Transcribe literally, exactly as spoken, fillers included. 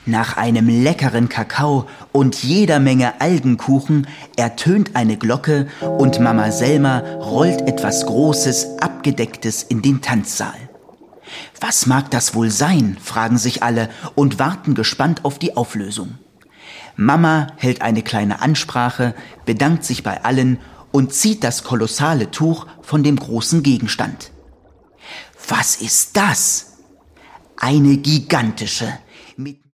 Nach einem leckeren Kakao und jeder Menge Algenkuchen ertönt eine Glocke und Mama Selma rollt etwas Großes, Abgedecktes in den Tanzsaal. Was mag das wohl sein, fragen sich alle und warten gespannt auf die Auflösung. Mama hält eine kleine Ansprache, bedankt sich bei allen und zieht das kolossale Tuch von dem großen Gegenstand. Was ist das? Eine gigantische, mit